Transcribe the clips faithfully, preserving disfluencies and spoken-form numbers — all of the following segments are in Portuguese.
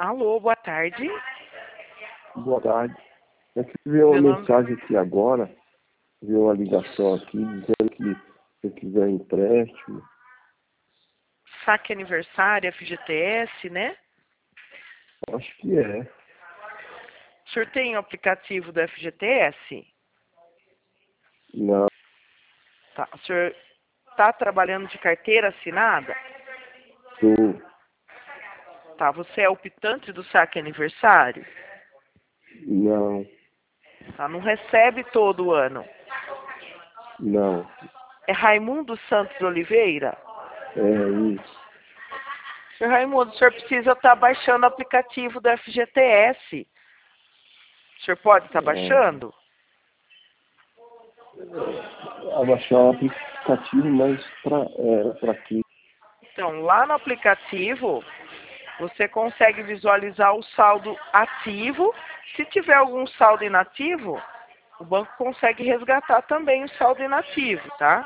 Alô, boa tarde. Boa tarde. Eu que vi uma Meu nome... mensagem aqui agora, vi uma ligação aqui dizendo que se eu quiser empréstimo. Saque aniversário, F G T S, né? Acho que é. O senhor tem o aplicativo do F G T S? Não. Tá. O senhor está trabalhando de carteira assinada? Tô. Tá. Você é optante do saque aniversário? Não. Tá. Não recebe todo ano? Não. É Raimundo Santos Oliveira? É isso. Senhor Raimundo, o senhor precisa estar baixando o aplicativo do F G T S. O senhor pode estar baixando? É, abaixar o aplicativo, mas para é, para quê? Então, lá no aplicativo, você consegue visualizar o saldo ativo. Se tiver algum saldo inativo, o banco consegue resgatar também o saldo inativo, tá?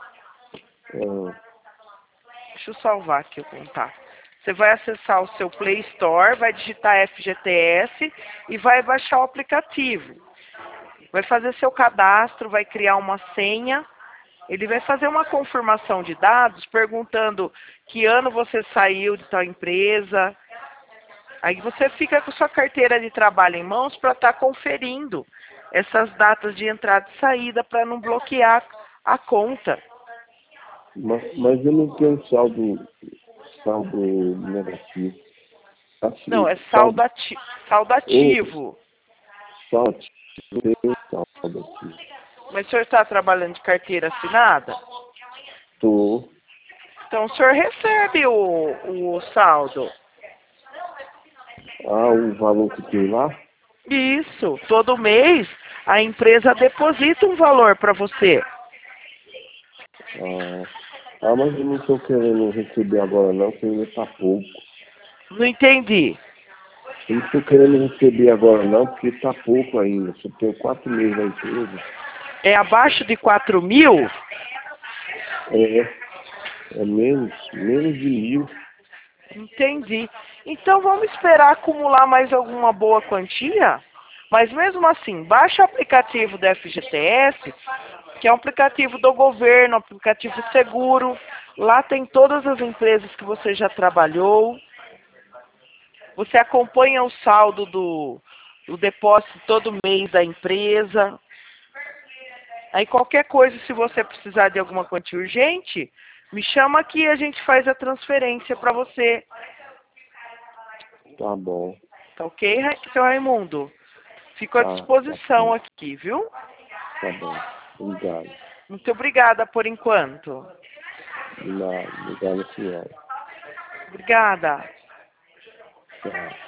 É, Deixa eu salvar aqui o contato. Você vai acessar o seu Play Store, vai digitar F G T S e vai baixar o aplicativo. Vai fazer seu cadastro, vai criar uma senha. Ele vai fazer uma confirmação de dados, perguntando que ano você saiu de tal empresa. Aí você fica com sua carteira de trabalho em mãos para estar conferindo essas datas de entrada e saída para não bloquear a conta. mas, mas eu não tenho saldo, saldo negativo. Assim, Não, é saldo, saldo, ati saldo ativo. saldo, eu tenho saldo aqui. Mas o senhor está trabalhando de carteira assinada? Tô. Então o senhor recebe o, o saldo. Ah, o valor que tem lá? Isso, todo mês a empresa deposita um valor para você. Ah, ah, mas eu não estou querendo receber agora não, porque ainda está pouco. Não entendi. Eu não estou querendo receber agora não, porque está pouco ainda. Só tenho quatro meses na empresa. É abaixo de quatro mil? É, é menos, menos de mil. Entendi. Então vamos esperar acumular mais alguma boa quantia? Mas mesmo assim, baixa o aplicativo do F G T S, que é um aplicativo do governo, um aplicativo seguro. Lá tem todas as empresas que você já trabalhou. Você acompanha o saldo do, do depósito todo mês da empresa. Aí qualquer coisa, se você precisar de alguma quantia urgente, me chama aqui e a gente faz a transferência para você. Tá bom. Tá ok, Ra- seu Raimundo? Fico à Tá, tá disposição certo. aqui, viu? Tá bom. Obrigado. Muito obrigada por enquanto. De nada. Obrigado, senhora. Obrigada. Tchau.